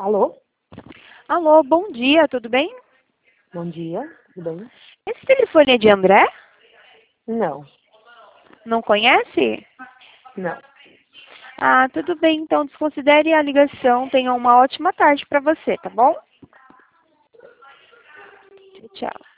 Alô? Alô, bom dia, tudo bem? Bom dia, tudo bem? Esse telefone é de André? Não, Não conhece? não. Ah, tudo bem, então desconsidere a ligação. Tenha uma ótima tarde para você, tá bom? Tchau, tchau.